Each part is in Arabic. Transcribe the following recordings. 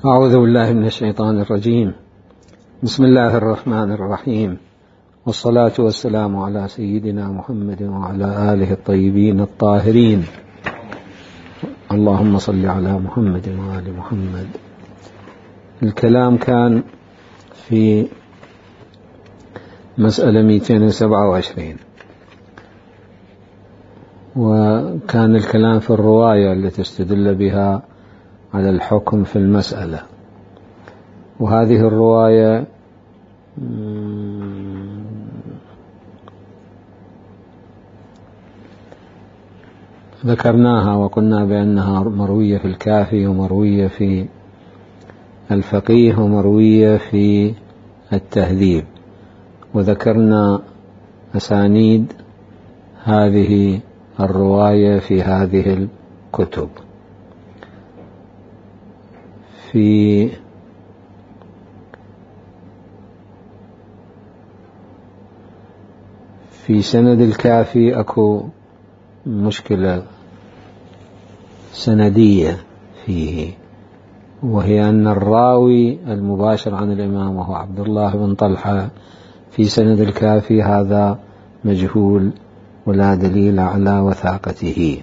أعوذ بالله من الشيطان الرجيم. بسم الله الرحمن الرحيم، والصلاة والسلام على سيدنا محمد وعلى آله الطيبين الطاهرين. اللهم صل على محمد وآل محمد. الكلام كان في مسألة 227، وكان الكلام في الرواية التي استدل بها على الحكم في المسألة. وهذه الرواية ذكرناها وقلنا بأنها مروية في الكافي، ومروية في الفقيه، ومروية في التهذيب، وذكرنا أسانيد هذه الرواية في هذه الكتب. في سند الكافي أكو مشكلة سندية فيه، وهي أن الراوي المباشر عن الإمام وهو عبد الله بن طلحة في سند الكافي هذا مجهول ولا دليل على وثاقته.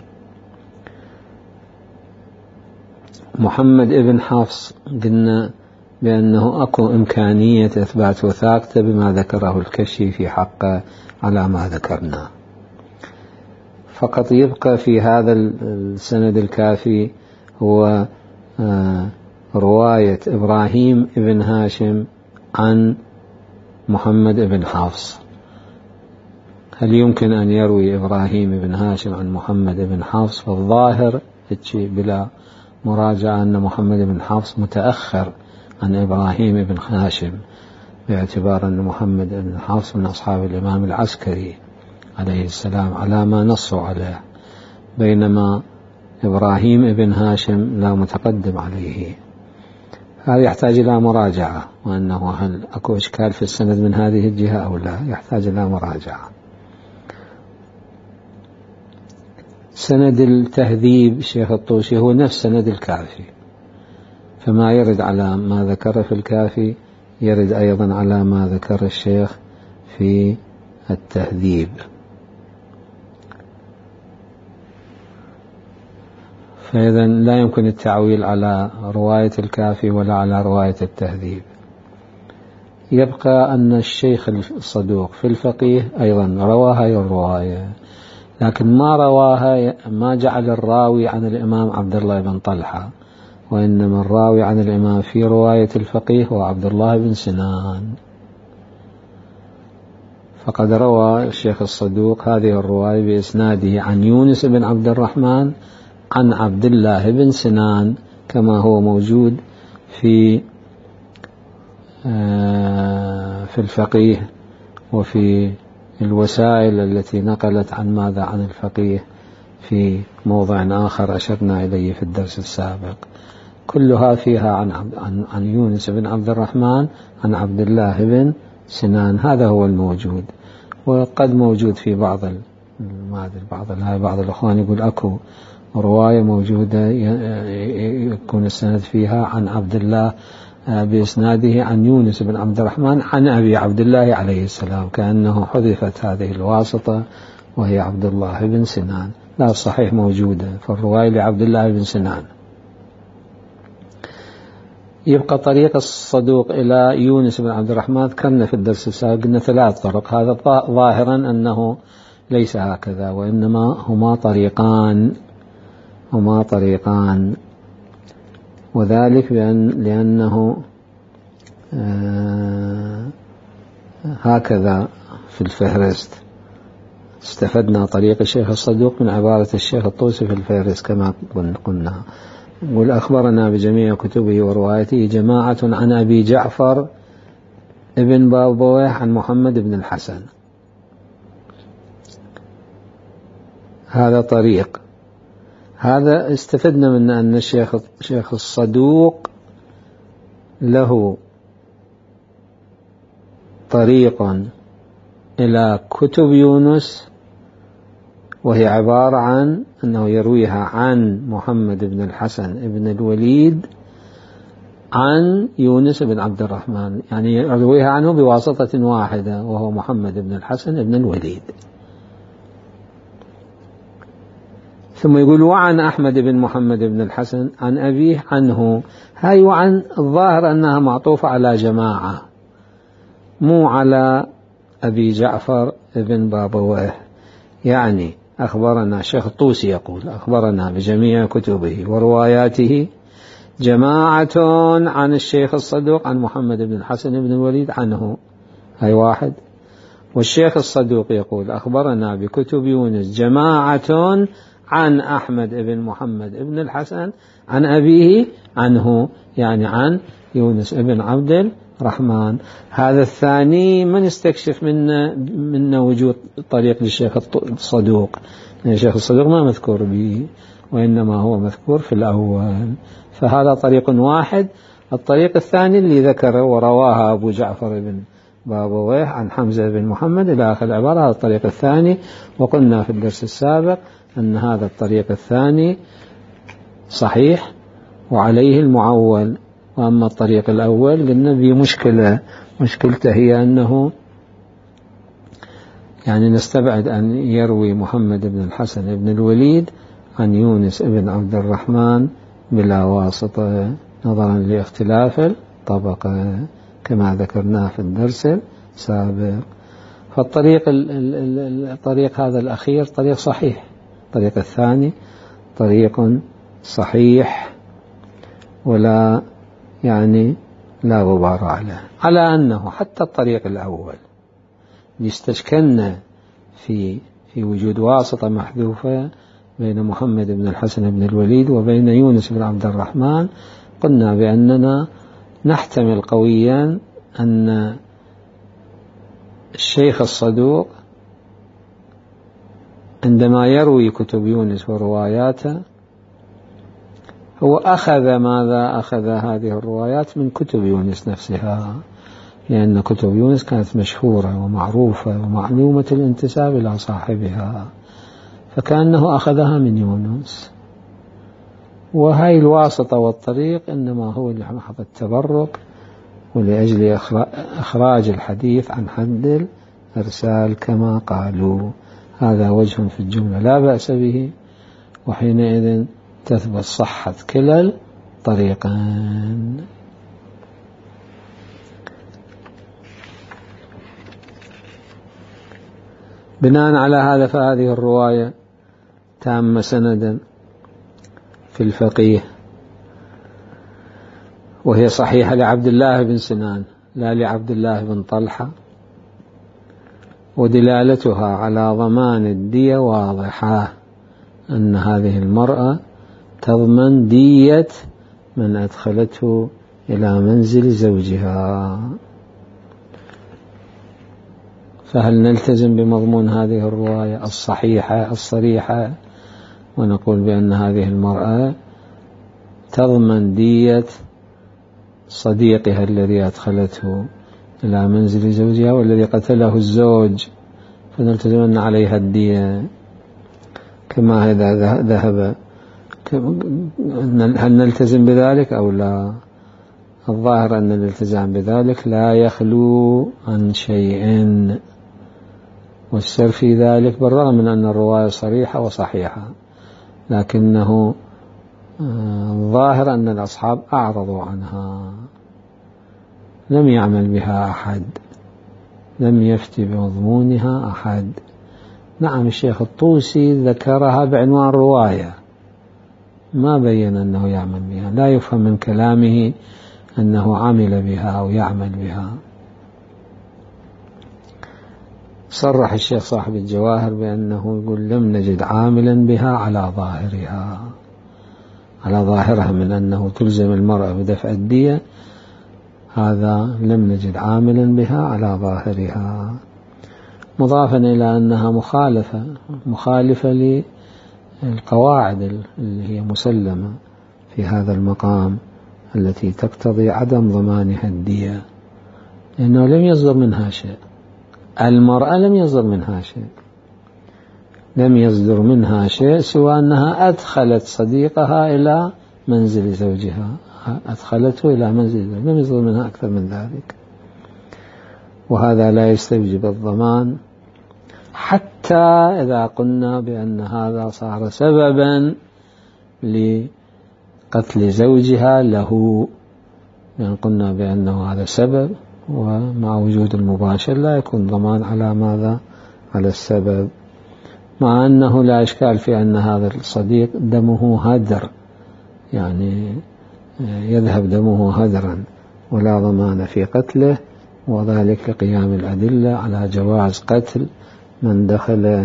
محمد بن حفص قلنا بأنه أكو إمكانية إثبات وثاقته بما ذكره الكشي في حقه على ما ذكرنا. فقط يبقى في هذا السند الكافي هو رواية إبراهيم بن هاشم عن محمد بن حفص. هل يمكن أن يروي إبراهيم بن هاشم عن محمد بن حفص؟ فالظاهر بلا مراجعة أن محمد بن حفص متأخر عن إبراهيم بن هاشم، باعتبار أن محمد بن حفص من أصحاب الإمام العسكري عليه السلام على ما نصوا عليه، بينما إبراهيم بن هاشم لا متقدم عليه. هذا يحتاج إلى مراجعة، وأنه هل أكو إشكال في السند من هذه الجهة أو لا، يحتاج إلى مراجعة. سند التهذيب الشيخ الطوسي هو نفس سند الكافي، فما يرد على ما ذكر في الكافي يرد أيضا على ما ذكر الشيخ في التهذيب. فإذا لا يمكن التعويل على رواية الكافي ولا على رواية التهذيب. يبقى أن الشيخ الصدوق في الفقيه أيضا روى هذه الرواية، لكن ما رواها، ما جعل الراوي عن الإمام عبد الله بن طلحة، وإنما الراوي عن الإمام في رواية الفقيه هو عبد الله بن سنان. فقد روى الشيخ الصدوق هذه الرواية بإسناده عن يونس بن عبد الرحمن عن عبد الله بن سنان، كما هو موجود في الفقيه وفي الوسائل التي نقلت عن ماذا عن الفقيه في موضع آخر أشرنا إليه في الدرس السابق. كلها فيها عن يونس بن عبد الرحمن عن عبد الله بن سنان. هذا هو الموجود. وقد موجود في بعض الأخوان يقول أكو رواية موجودة يكون السند فيها عن عبد الله بإسناده عن يونس بن عبد الرحمن عن أبي عبد الله عليه السلام، كأنه حذفت هذه الواسطة وهي عبد الله بن سنان. لا، الصحيح موجودة فالرواية لعبد الله بن سنان. يبقى طريق الصدوق إلى يونس بن عبد الرحمن ذكرنا في الدرس السابق أن 3 طرق. هذا ظاهرا أنه ليس هكذا، وإنما هما طريقان، وذلك لأنه هكذا في الفهرست استفدنا طريق الشيخ الصدوق من عبارة الشيخ الطوسي في الفهرست كما قلنا. يقول أخبرنا بجميع كتبه وروايته جماعة عن أبي جعفر ابن بابويه عن محمد بن الحسن. هذا طريق. هذا استفدنا من أن الشيخ الصدوق له طريق إلى كتب يونس، وهي عبارة عن أنه يرويها عن محمد بن الحسن بن الوليد عن يونس بن عبد الرحمن، يعني يرويها عنه بواسطة واحدة وهو محمد بن الحسن بن الوليد. ثم يقول وعن أحمد بن محمد بن الحسن عن أبيه عنه. هاي وعن الظاهر أنها معطوفة على جماعة مو على أبي جعفر بن بابويه. يعني أخبرنا الشيخ الطوسي يقول أخبرنا بجميع كتبه ورواياته جماعة عن الشيخ الصدوق عن محمد بن الحسن بن الوليد عنه. هاي واحد. والشيخ الصدوق يقول أخبرنا بكتب يونس جماعة عن أحمد بن محمد بن الحسن عن أبيه عنه، يعني عن يونس بن عبد الرحمن. هذا الثاني من يستكشف منا وجود طريق للشيخ الصدوق، يعني الشيخ الصدوق ما مذكور به وإنما هو مذكور في الأول، فهذا طريق واحد. الطريق الثاني اللي ذكره ورواها أبو جعفر بن بابويه عن حمزة بن محمد إلى آخر العبارة، هذا الطريق الثاني. وقلنا في الدرس السابق أن هذا الطريق الثاني صحيح وعليه المعول. وأما الطريق الأول قلنا به مشكلته هي أنه يعني نستبعد أن يروي محمد بن الحسن بن الوليد عن يونس بن عبد الرحمن بلا واسطة نظرا لاختلاف الطبقة كما ذكرناه في الدرس السابق. فالطريق الطريق هذا الأخير طريق صحيح، الطريق الثاني طريق صحيح ولا يعني لا غبار عليه، على أنه حتى الطريق الأول يستشكلنا في وجود واسطة محذوفة بين محمد بن الحسن بن الوليد وبين يونس بن عبد الرحمن. قلنا بأننا نحتمل قويا أن الشيخ الصدوق عندما يروي كتب يونس ورواياته هو أخذ هذه الروايات من كتب يونس نفسها، لأن كتب يونس كانت مشهورة ومعروفة ومعلومة الانتساب إلى صاحبها، فكأنه أخذها من يونس. وهي الواسطة والطريق إنما هو لمحض التبرك ولأجل إخراج الحديث عن حد الإرسال كما قالوا. هذا وجه في الجملة لا بأس به، وحينئذ تثبت صحة كلا الطريقين. بناء على هذا فهذه الرواية تامة سندا في الفقيه، وهي صحيحة لعبد الله بن سنان لا لعبد الله بن طلحة، ودلالتها على ضمان الدية واضحة، أن هذه المرأة تضمن دية من أدخلته إلى منزل زوجها. فهل نلتزم بمضمون هذه الرواية الصحيحة الصريحة ونقول بأن هذه المرأة تضمن دية صديقها الذي أدخلته إلى منزل زوجها والذي قتله الزوج، فنلتزم أن عليها الدية كما إذا ذهب؟ هل نلتزم بذلك أو لا؟ الظاهر أن الالتزام بذلك لا يخلو عن شيء، والسر في ذلك بالرغم من أن الرواية صريحة وصحيحة، لكنه الظاهر أن الأصحاب أعرضوا عنها، لم يعمل بها أحد، لم يفتي بمضمونها أحد. نعم الشيخ الطوسي ذكرها بعنوان رواية، ما بين أنه يعمل بها، لا يفهم من كلامه أنه عمل بها أو يعمل بها. صرح الشيخ صاحب الجواهر بأنه يقول لم نجد عاملا بها على ظاهرها من أنه تلزم المرأة بدفع الدية، هذا لم نجد عاملا بها على ظاهرها، مضافا إلى أنها مخالفة للقواعد اللي هي مسلمة في هذا المقام التي تقتضي عدم ضمانها الدية، لأنه لم يصدر منها شيء، المرأة لم يصدر منها شيء سوى أنها أدخلت صديقها إلى منزل زوجها، أدخلته إلى منزل لم يصدر منها أكثر من ذلك، وهذا لا يستوجب الضمان حتى إذا قلنا بأن هذا صار سببا لقتل زوجها له، يعني قلنا بأنه هذا سبب، ومع وجود المباشر لا يكون ضمان على ماذا؟ على السبب، مع أنه لا إشكال في أن هذا الصديق دمه هدر، يعني يذهب دمه هدرا ولا ضمان في قتله، وذلك لقيام الأدلة على جواز قتل من دخل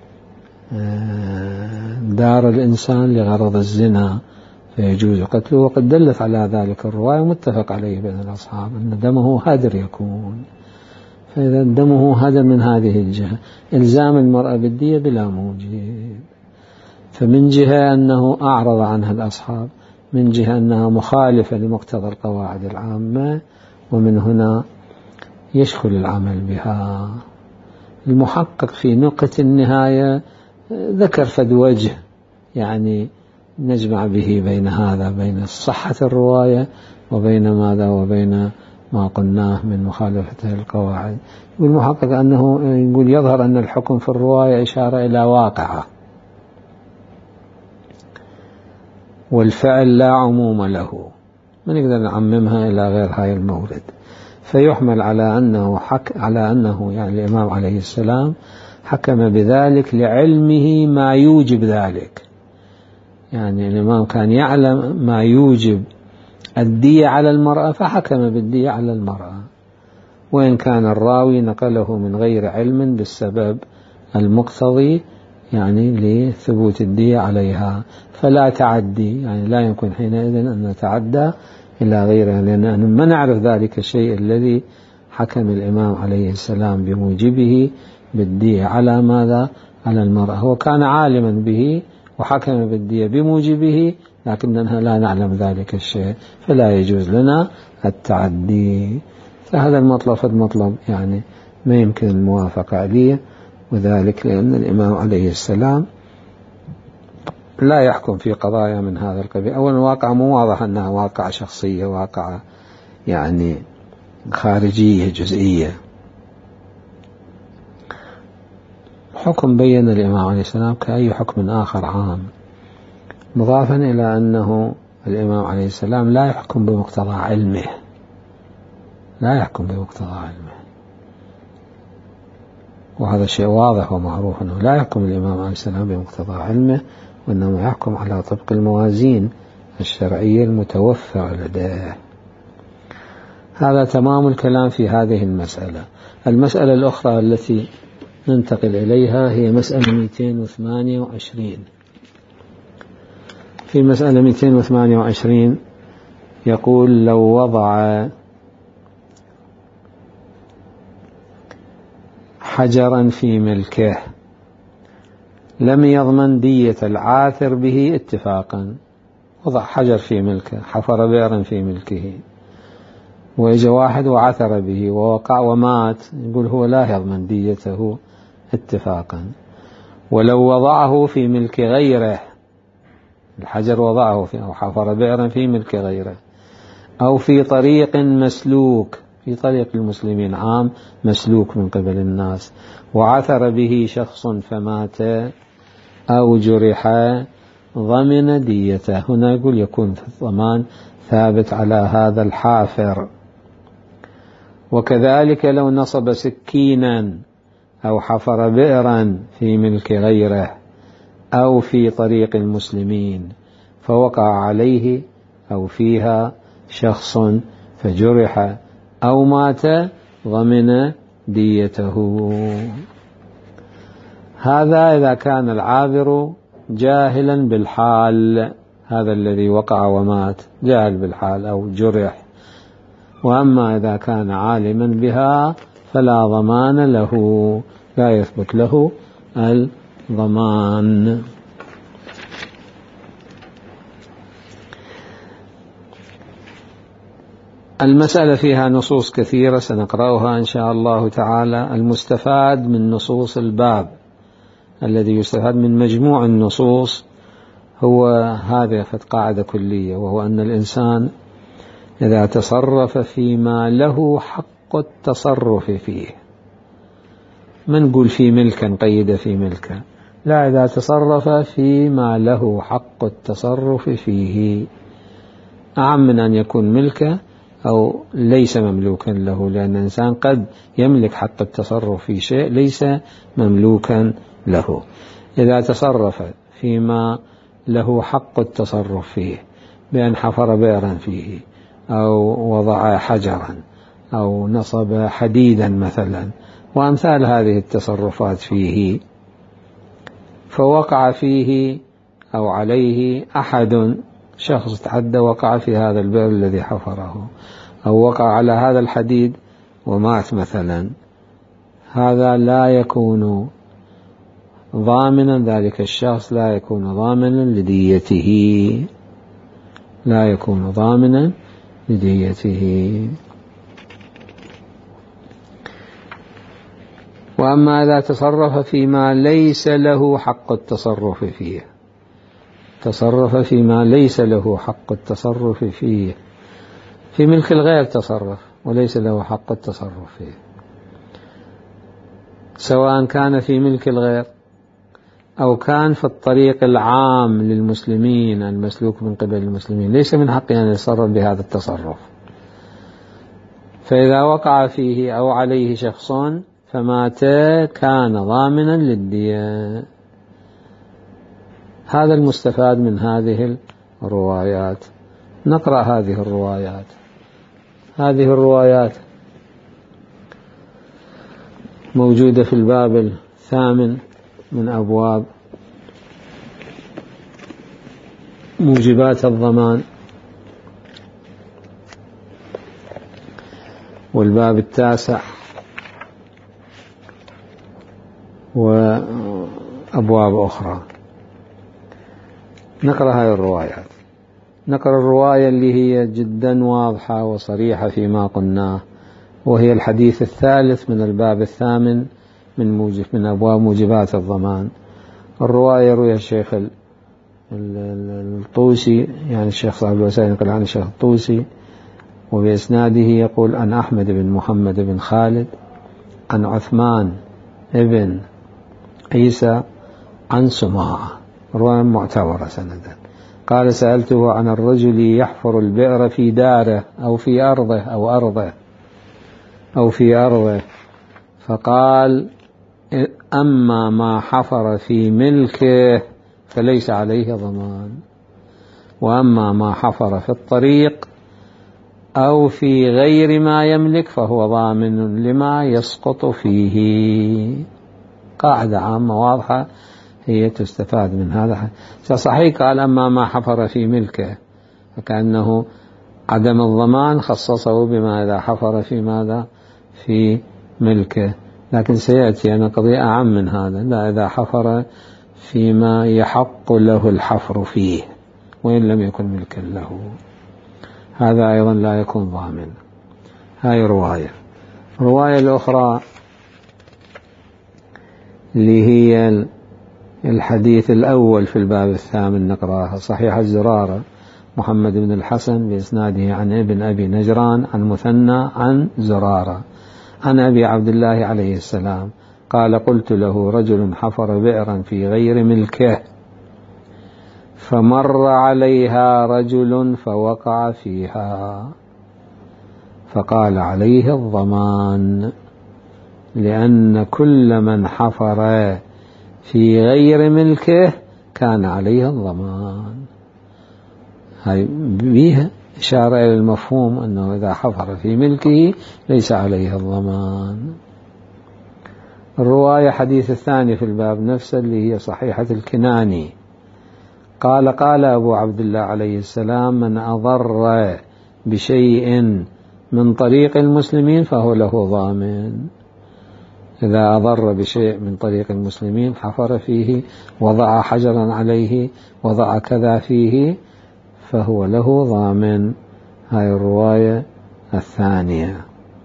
دار الإنسان لغرض الزنا فيجوز قتله، وقد دلت على ذلك الرواية متفق عليه بين الأصحاب أن دمه هدر يكون. فإذا دمه هدر من هذه الجهة إلزام المرأة بالدية بلا موجب، فمن جهة أنه أعرض عنها الأصحاب، من جهة أنها مخالفة لمقتضى القواعد العامة، ومن هنا يشكل العمل بها. المحقق في نقطة النهاية ذكر فد وجه يعني نجمع به بين هذا، بين صحة الرواية وبين ماذا، وبين ما قلناه من مخالفة القواعد. يقول المحقق أنه يقول يظهر أن الحكم في الرواية إشارة إلى واقعة، والفعل لا عموم له، ما نقدر نعممها إلى غير هاي المورد، فيحمل على أنه يعني الإمام عليه السلام حكم بذلك لعلمه ما يوجب ذلك، يعني الإمام كان يعلم ما يوجب الدية على المرأة فحكم بالدية على المرأة، وإن كان الراوي نقله من غير علم بالسبب المقتضي يعني لثبوت الدية عليها، فلا تعدي، يعني لا يمكن حينئذ أن نتعدى إلى غيرها، لأننا ما نعرف ذلك الشيء الذي حكم الإمام عليه السلام بموجبه بالدية على ماذا؟ على المرأة، هو كان عالما به وحكم بالدية بموجبه، لكننا لا نعلم ذلك الشيء، فلا يجوز لنا التعدي. فهذا المطلب يعني ما يمكن الموافقة عليه، وذلك لأن الإمام عليه السلام لا يحكم في قضايا من هذا القبيل. أولا واقع مو واضح أنها واقع شخصية، واقع يعني خارجية جزئية. حكم بين الإمام عليه السلام كأي حكم آخر عام، مضافا إلى أنه الإمام عليه السلام لا يحكم بمقتضى علمه، لا يحكم بمقتضى علمه، وهذا شيء واضح ومعروف أنه لا يحكم الإمام عليه السلام بمقتضى علمه، وإنما يحكم على طبق الموازين الشرعية المتوفرة لديه. هذا تمام الكلام في هذه المسألة. المسألة الأخرى التي ننتقل إليها هي مسألة 228. في مسألة 228 يقول لو وضع حجرا في ملكه لم يضمن دية العاثر به اتفاقا، وضع حجر في ملكه، حفر بئرا في ملكه، وإجا واحد وعثر به ووقع ومات، يقول هو لا يضمن ديته اتفاقا. ولو وضعه في ملك غيره، الحجر وضعه أو حفر بئرا في ملك غيره، أو في طريق مسلوك، في طريق المسلمين عام مسلوك من قبل الناس، وعثر به شخص فمات أو جرح، ضمن ديته. هنا يقول يكون في الضمان ثابت على هذا الحافر. وكذلك لو نصب سكينا أو حفر بئرا في ملك غيره أو في طريق المسلمين فوقع عليه أو فيها شخص فجرح أو مات، ضمن ديته. هذا إذا كان العابر جاهلا بالحال، هذا الذي وقع ومات جاهل بالحال أو جرح. وأما إذا كان عالما بها فلا ضمان له، لا يثبت له الضمان. المسألة فيها نصوص كثيرة سنقرأها إن شاء الله تعالى. المستفاد من نصوص الباب الذي يستفاد من مجموع النصوص هو هذه قاعدة كلية، وهو أن الإنسان إذا تصرف فيما له حق التصرف فيه، ما نقول في ملكا نقيد في ملكا، لا، إذا تصرف فيما له حق التصرف فيه، أعم من أن يكون ملكا أو ليس مملوكا له، لأن الإنسان قد يملك حق التصرف في شيء ليس مملوكا له. إذا تصرف فيما له حق التصرف فيه بأن حفر بئرا فيه أو وضع حجرا أو نصب حديدا مثلا وأمثال هذه التصرفات فيه، فوقع فيه أو عليه أحد، شخص تعدى وقع في هذا البئر الذي حفره أو وقع على هذا الحديد ومات مثلا، هذا لا يكون ضامنا، ذلك الشخص لا يكون ضامنا لديته، لا يكون ضامنا لديته. وأما إذا تصرف فيما ليس له حق التصرف فيه، تصرف فيما ليس له حق التصرف فيه، في ملك الغير تصرف وليس له حق التصرف فيه، سواء كان في ملك الغير أو كان في الطريق العام للمسلمين المسلوك من قبل المسلمين، ليس من حقه أن يتصرف بهذا التصرف، فإذا وقع فيه أو عليه شخص فمات كان ضامنا للدية. هذا المستفاد من هذه الروايات. نقرأ هذه الروايات. هذه الروايات موجودة في الباب الثامن من أبواب موجبات الضمان، والباب التاسع، وأبواب أخرى. نقرأ هذه الروايات. نقرأ الرواية اللي هي جدا واضحة وصريحة فيما قلناه، وهي الحديث الثالث من الباب الثامن من أبواب موجبات الضمان. الرواية روي الشيخ الطوسي، يعني الشيخ صاحب الوسائل يقول عن الشيخ الطوسي، وبإسناده يقول عن أحمد بن محمد بن خالد عن عثمان ابن عيسى عن سماعة، رواية معتبرة سندا. قال: سألته عن الرجل يحفر البئر في داره أو في أرضه فقال: أما ما حفر في ملكه فليس عليه ضمان، وأما ما حفر في الطريق أو في غير ما يملك فهو ضامن لما يسقط فيه. قاعدة عامة واضحة هي تستفاد من هذا. صحيح قال أما ما حفر في ملكه، فكأنه عدم الضمان خصصه بما إذا حفر في ماذا في ملكه، لكن سيأتي أنا قضية أعم من هذا، لا، إذا حفر فيما يحق له الحفر فيه وإن لم يكن ملكا له، هذا أيضا لا يكون ضامن. هاي رواية الأخرى اللي هي الحديث الأول في الباب الثامن نقراها. صحيح الزرارة محمد بن الحسن بإسناده عن ابن أبي نجران عن مثنى عن زرارة عن أبي عبد الله عليه السلام قال: قلت له: رجل حفر بئرا في غير ملكه فمر عليها رجل فوقع فيها، فقال: عليه الضمان، لأن كل من حفر في غير ملكه كان عليه الضمان. هاي بيها إشارة إلى المفهوم أنه إذا حفر في ملكه ليس عليه الضمان. الرواية حديث الثاني في الباب نفسه اللي هي صحيحة الكناني قال أبو عبد الله عليه السلام: من أضر بشيء من طريق المسلمين فهو له ضامن. إذا أضر بشيء من طريق المسلمين، حفر فيه، وضع حجرا عليه، وضع كذا فيه، فهو له ضامن. هاي الرواية الثانية.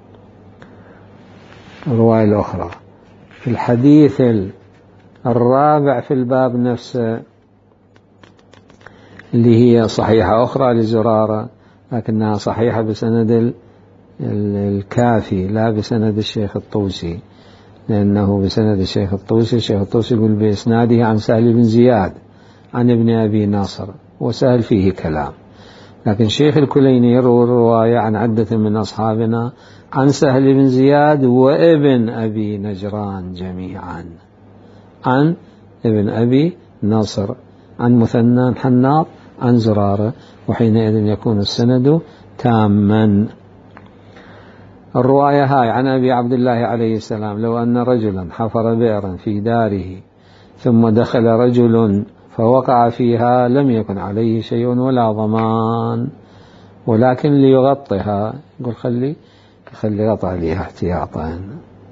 الرواية الأخرى في الحديث الرابع في الباب نفسه اللي هي صحيحة أخرى لزرارة لكنها صحيحة بسند الكافي لا بسند الشيخ الطوسي، لأنه بسند الشيخ الطوسي يقول بإسناده عن سهل بن زياد عن ابن أبي ناصر، وسهل فيه كلام. لكن شيخ الكليني يروي الرواية عن عدة من أصحابنا عن سهل بن زياد وابن أبي نجران جميعا، عن ابن أبي ناصر، عن مثنى حناط، عن زرارة، وحينئذ يكون السند تاما. الرواية هاي عن أبي عبد الله عليه السلام: لو أن رجلا حفر بئرا في داره ثم دخل رجل فوقع فيها لم يكن عليه شيء ولا ضمان، ولكن ليغطها، يقول خلي غطى ليها احتياطا.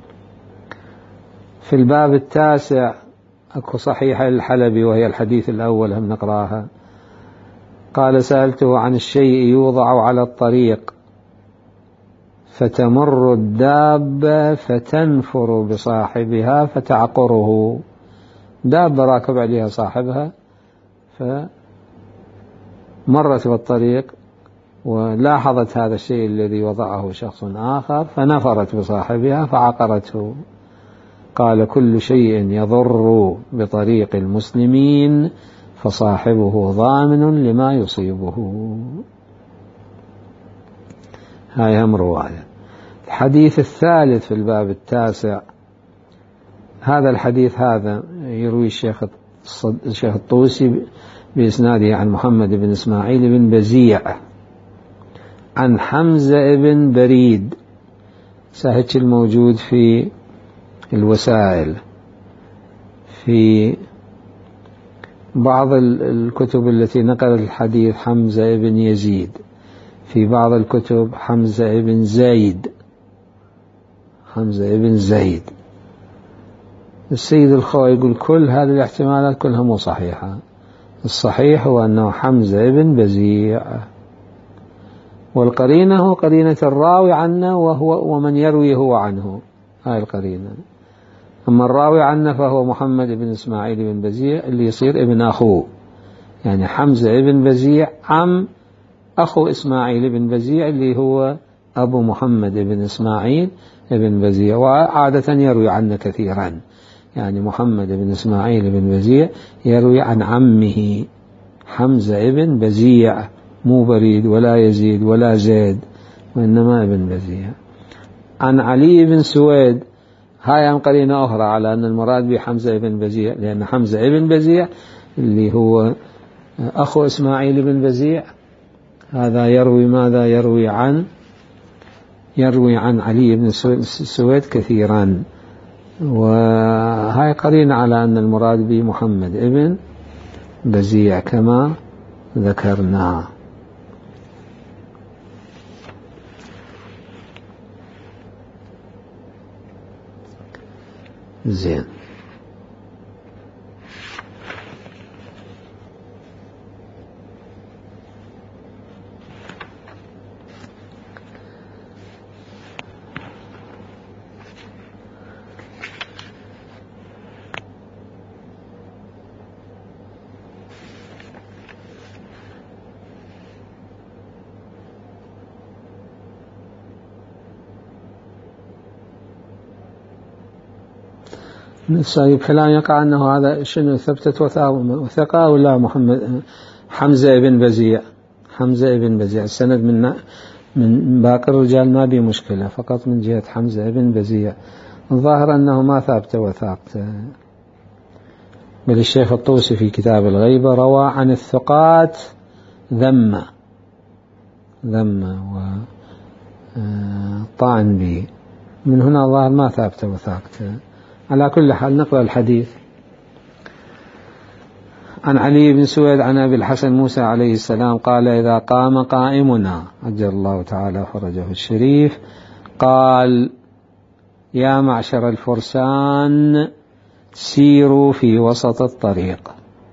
في الباب التاسع أكو صحيحة الحلبي وهي الحديث الأول، هم نقراها. قال: سألته عن الشيء يوضع على الطريق فتمر الدابة فتنفر بصاحبها فتعقره، دابة راكب عليها صاحبها فمرت بالطريق ولاحظت هذا الشيء الذي وضعه شخص آخر فنفرت بصاحبها فعقرته. قال: كل شيء يضر بطريق المسلمين فصاحبه ضامن لما يصيبه. هاي هم رواية. الحديث الثالث في الباب التاسع، هذا الحديث هذا يروي الشيخ الطوسي بإسناده عن محمد بن إسماعيل بن بزيع عن حمزة بن بريد، سهج الموجود في الوسائل. في بعض الكتب التي نقل الحديث حمزة بن يزيد، في بعض الكتب حمزة بن زيد. السيد الخوي يقول كل هذه الاحتمالات كلها مو صحيحة، الصحيح هو أنه حمزة بن بزيع، والقرينة هو قرينة الراوي عنه ومن يروي هو عنه، هاي القرينة. أما الراوي عنه فهو محمد بن إسماعيل بن بزيع اللي يصير ابن أخوه، يعني حمزة بن بزيع عم أخو إسماعيل بن بزيع اللي هو أبو محمد بن إسماعيل بن بزيع، وعادة يروي عنه كثيرا، يعني محمد بن إسماعيل بن بزيع يروي عن عمه حمزة بن بزيع، مو بريد ولا يزيد ولا زيد، وإنما ابن بزيع. عن علي بن سويد، هاي قرينة أخرى على أن المراد بحمزة بن بزيع، لأن حمزة بن بزيع اللي هو أخو إسماعيل بن بزيع هذا يروي ماذا؟ يروي عن علي بن سويد كثيرا، وهاي قرينة على أن المراد بمحمد ابن بزيع كما ذكرنا. زين. كلام يقع أنه هذا شنو ثبتت وثقة ولا محمد حمزة بن بزيع. السند من باقي الرجال ما بي مشكلة، فقط من جهة حمزة بن بزيع الظاهر أنه ما ثابت وثاقته. بل الشيخ الطوسي في كتاب الغيبة روى عن الثقات ذم وطعن به، من هنا الظاهر ما ثابت وثاقته. على كل حال نقرأ الحديث. عن علي بن سويد عن أبي الحسن موسى عليه السلام قال: إذا قام قائمنا عجل الله تعالى فرجه الشريف قال: يا معشر الفرسان سيروا في وسط الطريق،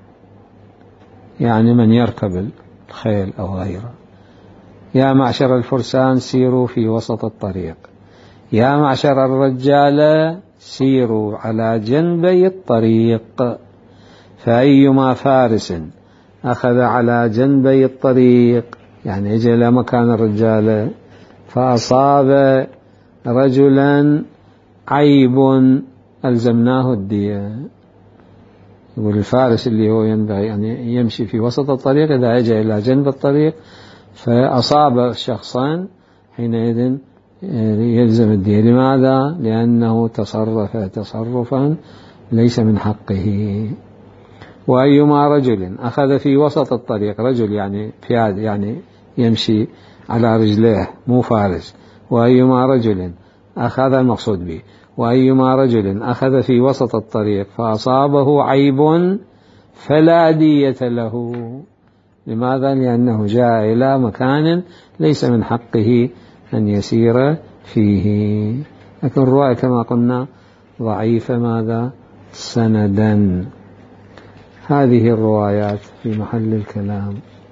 يعني من يركب الخيل أو غيره. يا معشر الفرسان سيروا في وسط الطريق، يا معشر الرجال سيروا على جنبي الطريق، فأيما فارس أخذ على جنبي الطريق يعني يجي إلى مكان الرجالة فأصاب رجلا عيب ألزمناه الدية. يقول الفارس اللي هو ينبغي أن يمشي في وسط الطريق إذا أجى إلى جنب الطريق فأصاب شخصا حينئذ يلزم الدية. لماذا؟ لأنه تصرف تصرفا ليس من حقه. وأيما رجل أخذ في وسط الطريق، رجل يعني بياد يعني يمشي على رجليه مو فارس، وأيما رجل أخذ المقصود به، وأيما رجل أخذ في وسط الطريق فأصابه عيب فلا دية له. لماذا؟ لأنه جاء إلى مكان ليس من حقه أن يسير فيه. لكن الرواية كما قلنا ضعيفة ماذا؟ سندا. هذه الروايات في محل الكلام.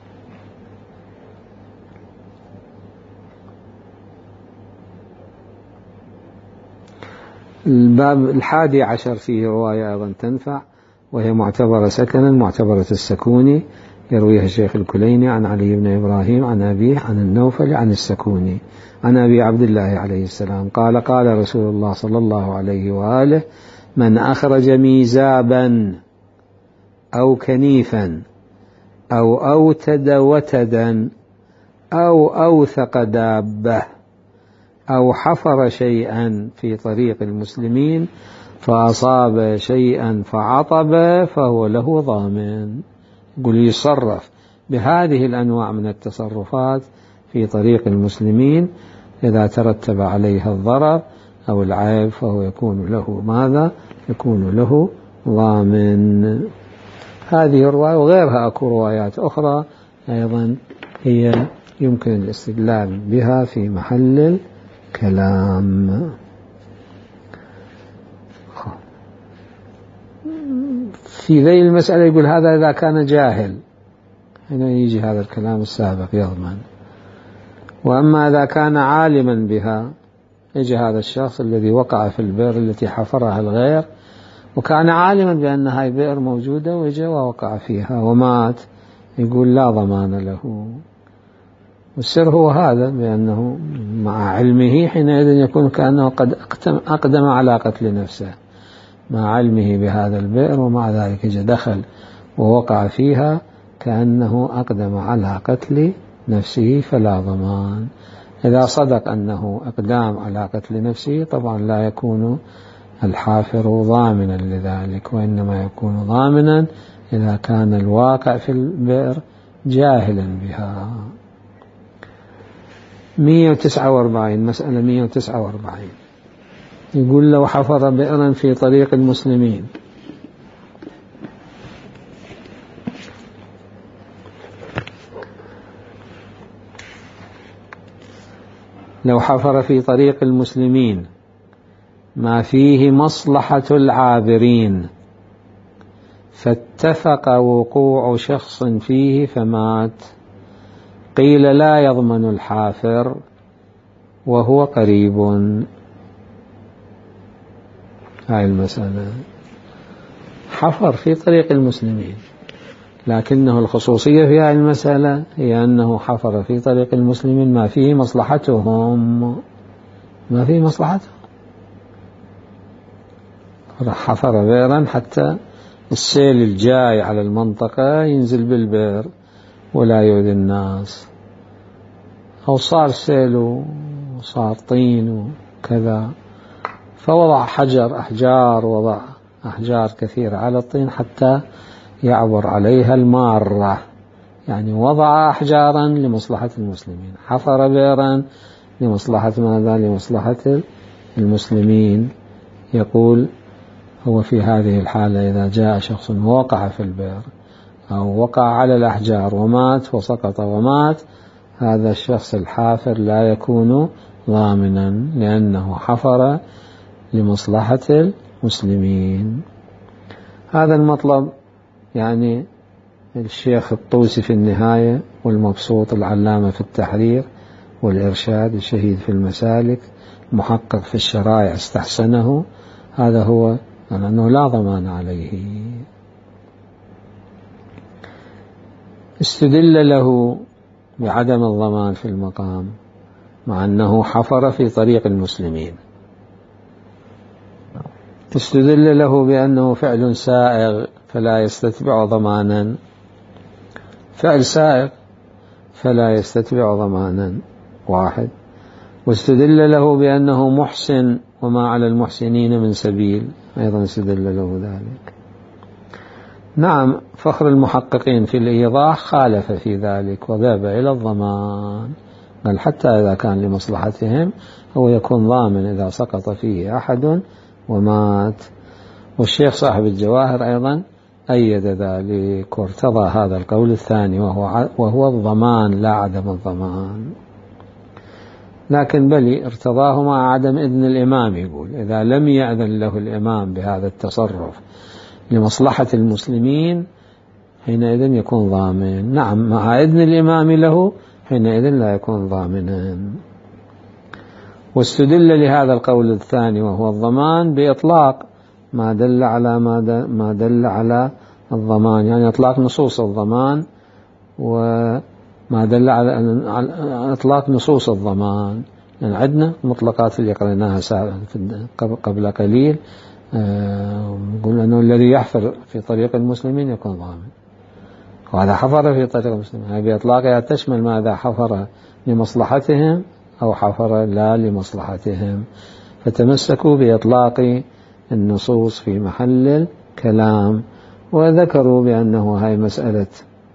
الباب 11 فيه رواية أيضا تنفع، وهي معتبرة سكنا، معتبرة السكوني، يرويها الشيخ الكليني عن علي بن إبراهيم عن أبيه عن النوفل عن السكوني عن أبي عبد الله عليه السلام قال قال رسول الله صلى الله عليه وآله: من أخرج ميزابا أو كنيفا أو أوتد وتدا أو أوثق دابة أو حفر شيئا في طريق المسلمين فأصاب شيئا فعطب فهو له ضامن. يقول يصرف بهذه الأنواع من التصرفات في طريق المسلمين، إذا ترتب عليها الضرر أو العيب فهو يكون له ماذا؟ يكون له ضامن. هذه الرواية وغيرها أكو روايات أخرى أيضا هي يمكن الاستدلال بها في محل الكلام. في ذي المسألة يقول هذا إذا كان جاهل، هنا يجي هذا الكلام السابق يضمن. وأما إذا كان عالما بها، يجي هذا الشخص الذي وقع في البئر التي حفرها الغير وكان عالما بأن هاي بئر موجودة وجاء ووقع فيها ومات، يقول لا ضمان له. والسر هو هذا، بأنه مع علمه حينئذ يكون كأنه قد أقدم على قتل نفسه، مع علمه بهذا البئر ومع ذلك دخل ووقع فيها كأنه أقدم على قتل نفسه فلا ضمان. إذا صدق أنه أقدام على قتل نفسه طبعا لا يكون الحافر ضامنا لذلك، وإنما يكون ضامنا إذا كان الواقع في البئر جاهلا بها. 149 مسألة 149 يقول لو حفر بئرا في طريق المسلمين لو حفر في طريق المسلمين ما فيه مصلحة العابرين فاتفق وقوع شخص فيه فمات، قيل لا يضمن الحافر وهو قريب. هاي المسألة حفر في طريق المسلمين، لكنه الخصوصية في هذه المسألة هي أنه حفر في طريق المسلمين ما فيه مصلحتهم، ما فيه مصلحتهم. حفر بئرا حتى السيل الجاي على المنطقة ينزل بالبئر ولا يؤذي الناس، أو صار سيل وصار طين وكذا فوضع وضع أحجار كثيرة على الطين حتى يعبر عليها المارة، يعني وضع أحجارا لمصلحة المسلمين، حفر بئرا لمصلحة ماذا؟ لمصلحة المسلمين. يقول هو في هذه الحالة إذا جاء شخص ووقع في البئر أو وقع على الأحجار ومات وسقط ومات، هذا الشخص الحافر لا يكون ضامنا لأنه حفر لمصلحة المسلمين. هذا المطلب يعني الشيخ الطوسي في النهاية، والمبسوط العلامة في التحرير، والإرشاد الشهيد في المسالك، المحقق في الشرائع استحسنه. هذا هو أنه لا ضمان عليه. استدل له بعدم الضمان في المقام مع أنه حفر في طريق المسلمين. استدل له بأنه فعل سائغ فلا يستتبع ضمانا، فعل سائغ فلا يستتبع ضمانا واحد. واستدل له بأنه محسن وما على المحسنين من سبيل، أيضا استدل له ذلك. نعم، فخر المحققين في الإيضاح خالف في ذلك وذهب إلى الضمان، بل حتى إذا كان لمصلحتهم هو يكون ضامن إذا سقط فيه أحد ومات. والشيخ صاحب الجواهر أيضا أيد ذلك وارتضى هذا القول الثاني وهو الضمان لا عدم الضمان، لكن بل ارتضاه مع عدم إذن الإمام. يقول إذا لم يأذن له الإمام بهذا التصرف لمصلحة المسلمين حينئذ يكون ضامن. نعم، مع إذن الإمام له حينئذ لا يكون ضامنا. واستدل لهذا القول الثاني وهو الضمان بإطلاق ما دل على الضمان، يعني إطلاق نصوص الضمان وما دل على إطلاق نصوص الضمان. يعني عندنا مطلقات اللي قرأناها قبل قليل، نقول أنه الذي يحفر في طريق المسلمين يكون ضامن، وهذا حفر في طريق المسلمين، هذه بإطلاقها تشمل ماذا حفر لمصلحتهم أو حفر لا لمصلحتهم. فتمسكوا بإطلاق النصوص في محل الكلام، وذكروا بأنه هاي مسألة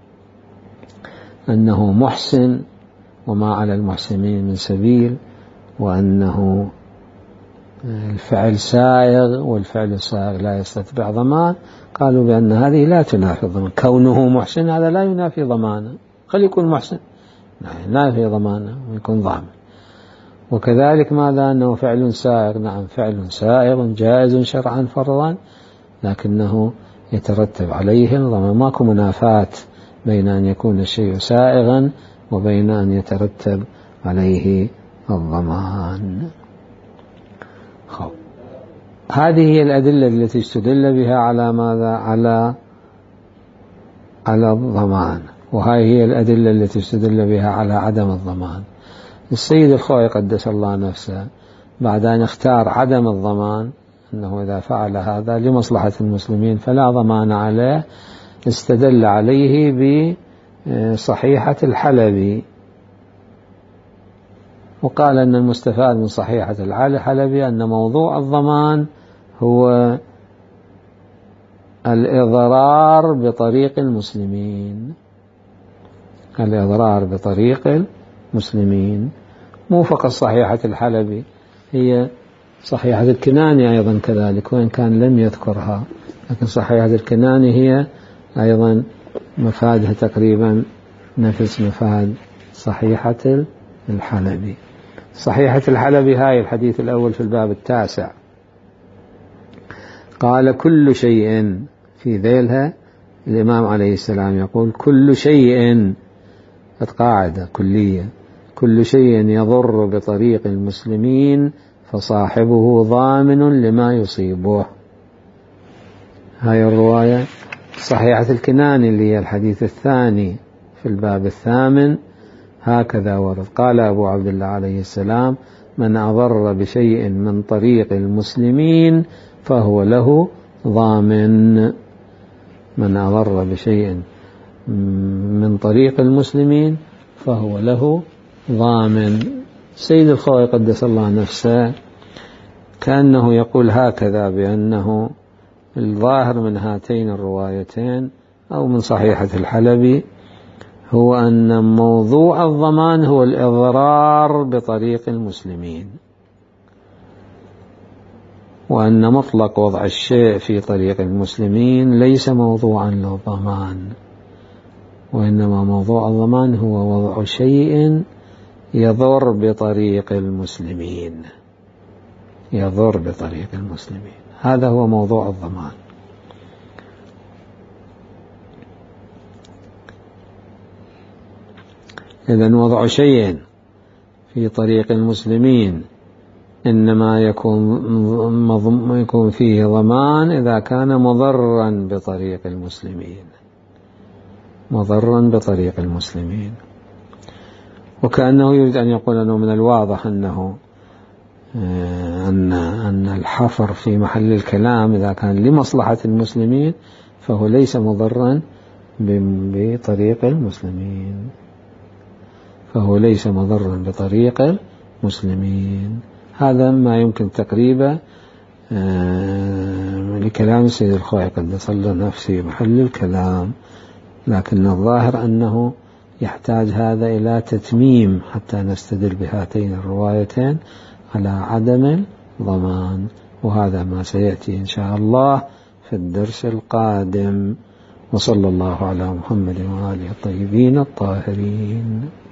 أنه محسن وما على المحسنين من سبيل، وأنه الفعل سائغ والفعل السائغ لا يستتبع ضمان. قالوا بأن هذه لا تنافي الضمان، كونه محسن هذا لا ينافي ضمانه، خلي يكون محسن لا ينافي ضمانه ويكون ضامن. وكذلك ماذا أنه فعل سائغ، نعم فعل سائغ جائز شرعا فرضا، لكنه يترتب عليه الضمان. ماكو منافاة بين أن يكون الشيء سائغا وبين أن يترتب عليه الضمان. هذه هي الأدلة التي استدل بها على ماذا؟ على الضمان، وهذه هي الأدلة التي استدل بها على عدم الضمان. السيد الخوئي قدس الله نفسه بعد أن اختار عدم الضمان، أنه إذا فعل هذا لمصلحة المسلمين فلا ضمان عليه، استدل عليه بصحيحة الحلبي، وقال أن المستفاد من صحيحة الحلبي أن موضوع الضمان هو الإضرار بطريق المسلمين، الإضرار بطريق المسلمين. مو فقط صحيحة الحلبي، هي صحيحة الكناني أيضا كذلك، وإن كان لم يذكرها، لكن صحيحة الكناني هي أيضا مفادها تقريبا نفس مفاد صحيحة الحلبي. صحيحة الحلبي هاي الحديث الأول في الباب 9 قال كل شيء، في ذيلها الإمام عليه السلام يقول كل شيء، قاعدة كلية، كل شيء يضر بطريق المسلمين فصاحبه ضامن لما يصيبه. هاي الرواية صحيحة الكناني اللي هي الحديث الثاني في الباب 8 هكذا ورد. قال أبو عبد الله عليه السلام من أضر بشيء من طريق المسلمين فهو له ضامن، من أضر بشيء من طريق المسلمين فهو له ضامن. سيد الخوئي قدس الله نفسه كأنه يقول هكذا، بأنه الظاهر من هاتين الروايتين أو من صحيحة الحلبي هو أن موضوع الضمان هو الإضرار بطريق المسلمين، وأن مطلق وضع الشيء في طريق المسلمين ليس موضوعا للضمان، وإنما موضوع الضمان هو وضع شيء يضر بطريق المسلمين، يضر بطريق المسلمين، هذا هو موضوع الضمان. إذن وضع شيء في طريق المسلمين إنما يكون فيه ضمان إذا كان مضرا بطريق المسلمين، مضرا بطريق المسلمين. وكأنه يريد أن يقول أنه من الواضح أنه أن الحفر في محل الكلام إذا كان لمصلحة المسلمين فهو ليس مضرا بطريق المسلمين، هذا ما يمكن تقريبا لكلام سيد الخوئي قدس الله نفسه في محل الكلام، لكن الظاهر أنه يحتاج هذا إلى تتميم حتى نستدل بهاتين الروايتين على عدم الضمان، وهذا ما سيأتي إن شاء الله في الدرس القادم. وصلى الله على محمد وآله الطيبين الطاهرين.